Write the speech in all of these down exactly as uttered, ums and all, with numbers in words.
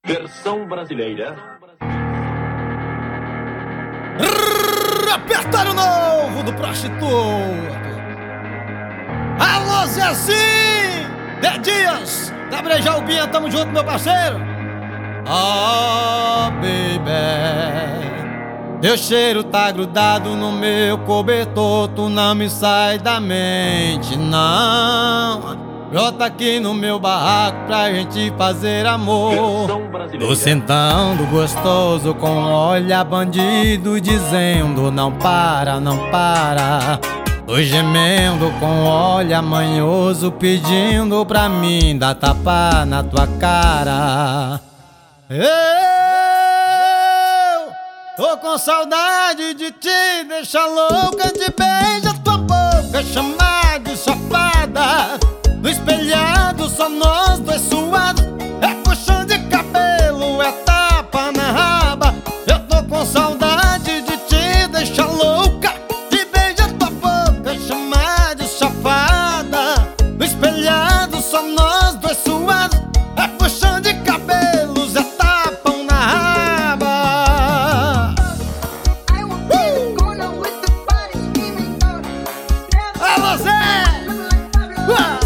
Versão brasileira. Repertório novo do prostituto. Alô, Zezinho! Dez dias da Brejalbinha, tamo junto, meu parceiro. Oh, baby, teu cheiro tá grudado no meu cobertor. Tu não me sai da mente, não. Brota aqui no meu barraco pra gente fazer amor. Tô sentando gostoso com olha bandido, dizendo não para, não para. Tô gemendo com olha manhoso, pedindo pra mim dar tapa na tua cara. Eu tô com saudade de te deixar louca, de beijar tua boca, chamar de safada. No espelhado só nós dois suados, é puxão de cabelo, é tapa na raba. Eu tô com saudade de te deixar louca, de beijar tua boca, chamar de safada. No espelhado só nós dois suados, é puxão de cabelos, é tapão na raba. uh! Alô, Zé! uh!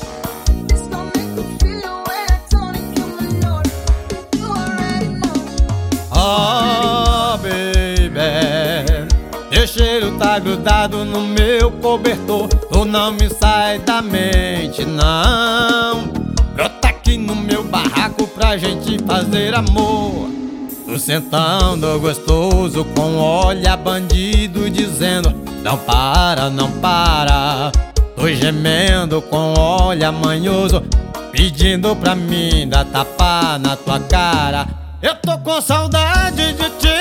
Oh, baby, teu cheiro tá grudado no meu cobertor. Tu não me sai da mente, não. Brota aqui no meu barraco pra gente fazer amor. Tô sentando gostoso com olha bandido, dizendo não para, não para. Tô gemendo com olha manhoso, pedindo pra mim dar tapa na tua cara. Eu tô com saudade de ti